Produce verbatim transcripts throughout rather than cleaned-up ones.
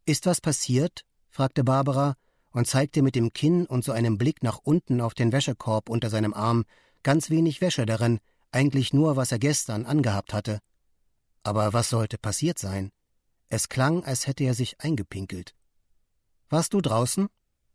»Ist was passiert?« fragte Barbara und zeigte mit dem Kinn und so einem Blick nach unten auf den Wäschekorb unter seinem Arm, ganz wenig Wäsche darin, eigentlich nur, was er gestern angehabt hatte. Aber was sollte passiert sein? Es klang, als hätte er sich eingepinkelt. »Warst du draußen?«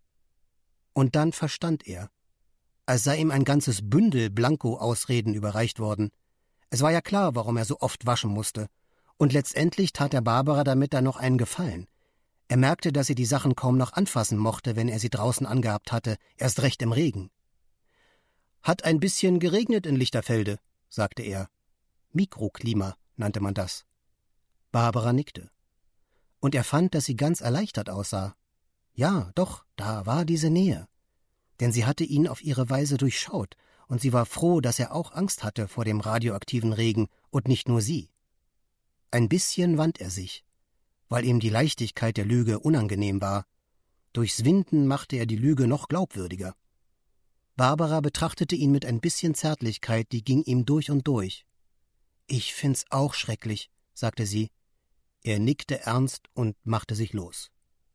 Und dann verstand er, als sei ihm ein ganzes Bündel Blanko-Ausreden überreicht worden. Es war ja klar, warum er so oft waschen musste. Und letztendlich tat er Barbara damit dann noch einen Gefallen. Er merkte, dass sie die Sachen kaum noch anfassen mochte, wenn er sie draußen angehabt hatte, erst recht im Regen. »Hat ein bisschen geregnet in Lichterfelde«, sagte er. Mikroklima nannte man das. Barbara nickte. Und er fand, dass sie ganz erleichtert aussah. Ja, doch, da war diese Nähe. Denn sie hatte ihn auf ihre Weise durchschaut, und sie war froh, dass er auch Angst hatte vor dem radioaktiven Regen und nicht nur sie. Ein bisschen wand er sich, weil ihm die Leichtigkeit der Lüge unangenehm war. Durchs Winden machte er die Lüge noch glaubwürdiger. Barbara betrachtete ihn mit ein bisschen Zärtlichkeit, die ging ihm durch und durch. »Ich find's auch schrecklich«, sagte sie. Er nickte ernst und machte sich los.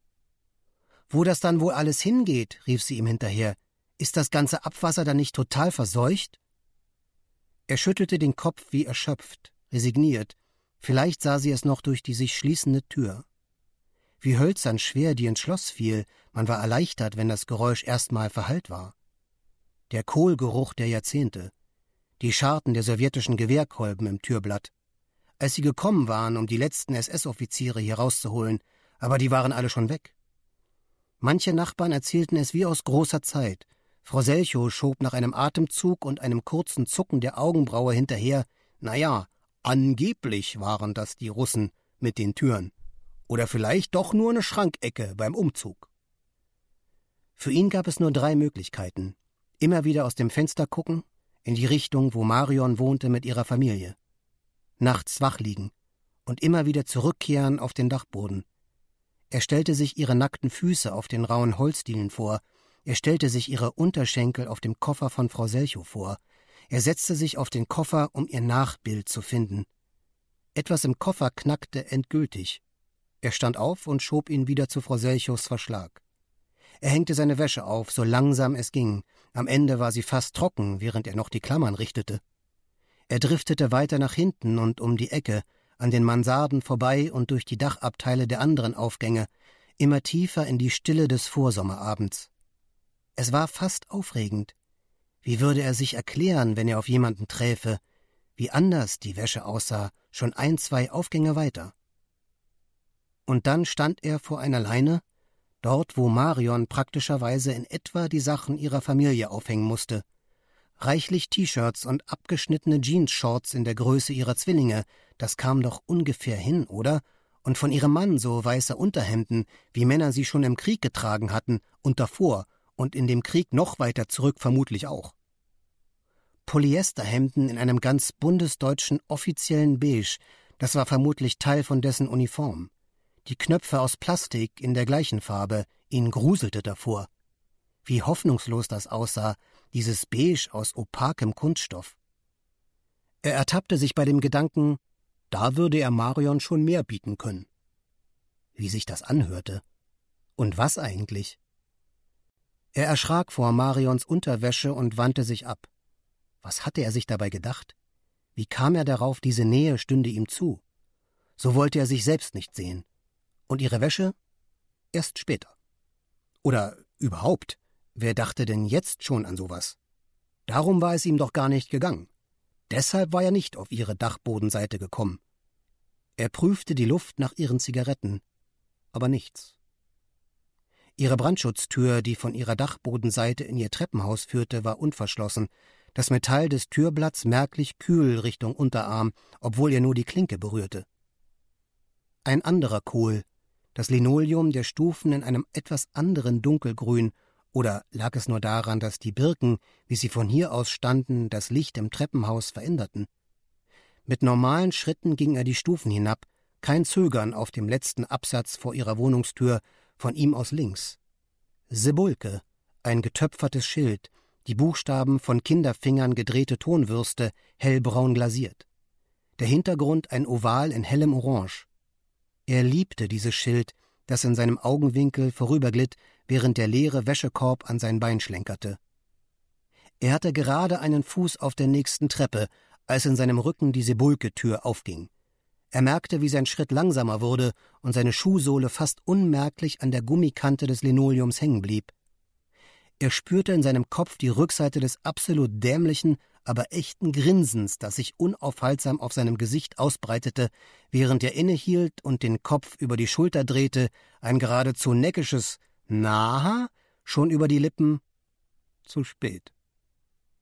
»Wo das dann wohl alles hingeht«, rief sie ihm hinterher, »ist das ganze Abwasser dann nicht total verseucht?« Er schüttelte den Kopf wie erschöpft, resigniert. Vielleicht sah sie es noch durch die sich schließende Tür. Wie hölzern schwer die ins Schloss fiel, man war erleichtert, wenn das Geräusch erstmal verhallt war. Der Kohlgeruch der Jahrzehnte, die Scharten der sowjetischen Gewehrkolben im Türblatt. Als sie gekommen waren, um die letzten S S-Offiziere hier rauszuholen, aber die waren alle schon weg. Manche Nachbarn erzählten es wie aus großer Zeit. Frau Selchow schob nach einem Atemzug und einem kurzen Zucken der Augenbraue hinterher, naja, angeblich waren das die Russen mit den Türen. Oder vielleicht doch nur eine Schrankecke beim Umzug. Für ihn gab es nur drei Möglichkeiten. Immer wieder aus dem Fenster gucken, in die Richtung, wo Marion wohnte mit ihrer Familie. Nachts wach liegen und immer wieder zurückkehren auf den Dachboden. Er stellte sich ihre nackten Füße auf den rauen Holzdielen vor. Er stellte sich ihre Unterschenkel auf dem Koffer von Frau Selchow vor. Er setzte sich auf den Koffer, um ihr Nachbild zu finden. Etwas im Koffer knackte endgültig. Er stand auf und schob ihn wieder zu Frau Selchows Verschlag. Er hängte seine Wäsche auf, so langsam es ging. Am Ende war sie fast trocken, während er noch die Klammern richtete. Er driftete weiter nach hinten und um die Ecke, an den Mansarden vorbei und durch die Dachabteile der anderen Aufgänge, immer tiefer in die Stille des Vorsommerabends. Es war fast aufregend. Wie würde er sich erklären, wenn er auf jemanden träfe, wie anders die Wäsche aussah, schon ein, zwei Aufgänge weiter? Und dann stand er vor einer Leine, dort, wo Marion praktischerweise in etwa die Sachen ihrer Familie aufhängen musste. Reichlich T-Shirts und abgeschnittene Jeans-Shorts in der Größe ihrer Zwillinge, das kam doch ungefähr hin, oder? Und von ihrem Mann so weiße Unterhemden, wie Männer sie schon im Krieg getragen hatten und davor und in dem Krieg noch weiter zurück vermutlich auch. Polyesterhemden in einem ganz bundesdeutschen offiziellen Beige, das war vermutlich Teil von dessen Uniform. Die Knöpfe aus Plastik in der gleichen Farbe, ihn gruselte davor. Wie hoffnungslos das aussah, dieses Beige aus opakem Kunststoff. Er ertappte sich bei dem Gedanken, da würde er Marion schon mehr bieten können. Wie sich das anhörte. Und was eigentlich? Er erschrak vor Marions Unterwäsche und wandte sich ab. Was hatte er sich dabei gedacht? Wie kam er darauf, diese Nähe stünde ihm zu? So wollte er sich selbst nicht sehen. Und ihre Wäsche? Erst später. Oder überhaupt, wer dachte denn jetzt schon an sowas? Darum war es ihm doch gar nicht gegangen. Deshalb war er nicht auf ihre Dachbodenseite gekommen. Er prüfte die Luft nach ihren Zigaretten, aber nichts. Ihre Brandschutztür, die von ihrer Dachbodenseite in ihr Treppenhaus führte, war unverschlossen, das Metall des Türblatts merklich kühl Richtung Unterarm, obwohl er nur die Klinke berührte. Ein anderer Kohl, das Linoleum der Stufen in einem etwas anderen Dunkelgrün, oder lag es nur daran, dass die Birken, wie sie von hier aus standen, das Licht im Treppenhaus veränderten? Mit normalen Schritten ging er die Stufen hinab, kein Zögern auf dem letzten Absatz vor ihrer Wohnungstür, von ihm aus links. Sebulke, ein getöpfertes Schild, die Buchstaben von Kinderfingern gedrehte Tonwürste, hellbraun glasiert. Der Hintergrund ein Oval in hellem Orange. Er liebte dieses Schild, das in seinem Augenwinkel vorüberglitt, während der leere Wäschekorb an sein Bein schlenkerte. Er hatte gerade einen Fuß auf der nächsten Treppe, als in seinem Rücken die Sebulke-Tür aufging. Er merkte, wie sein Schritt langsamer wurde und seine Schuhsohle fast unmerklich an der Gummikante des Linoleums hängen blieb. Er spürte in seinem Kopf die Rückseite des absolut dämlichen, aber echten Grinsens, das sich unaufhaltsam auf seinem Gesicht ausbreitete, während er innehielt und den Kopf über die Schulter drehte, ein geradezu neckisches »Na?« schon über die Lippen. Zu spät.